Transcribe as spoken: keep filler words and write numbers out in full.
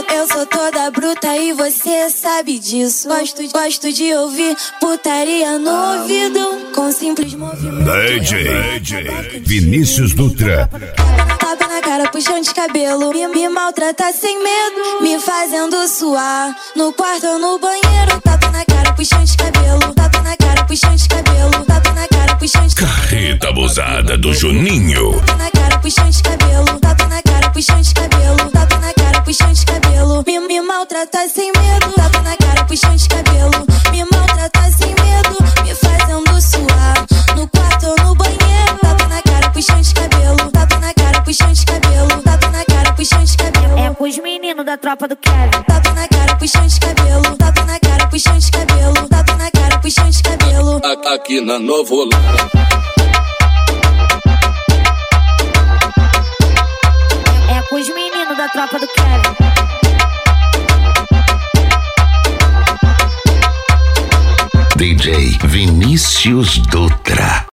sou, eu sou toda bruta e você sabe disso. Gosto, gosto de ouvir putaria no ouvido, com simples movimentos. D J, D J Vinícius Dutra. Tapa na cara, puxão de cabelo, me, me maltrata sem medo, me fazendo suar, no quarto ou no banheiro. Tapa na cara, puxão de cabelo, tapa na cara, puxão de cabelo, tapa na cara, puxão de cabelo. Carreta abusada do Juninho. Tapa na cara, puxão de cabelo, tapa na cara, puxão de cabelo, tapa na cara, puxão de cabelo, me, me maltrata sem medo. Tapa na cara, puxão de cabelo, me maltrata sem medo, me fazendo suar, no quarto ou no banheiro. Tapa na cara, puxão de cabelo, tapa na cara, puxão de cabelo, tapa na cara, puxão de cabelo. É com os meninos da tropa do Kevin. Tapa na cara, puxão de cabelo, tapa na cara, puxão de cabelo, tapa na cara, puxão de cabelo. Aqui na Novo É com os meninos da tropa do Kevin. D J Vinícius Dutra.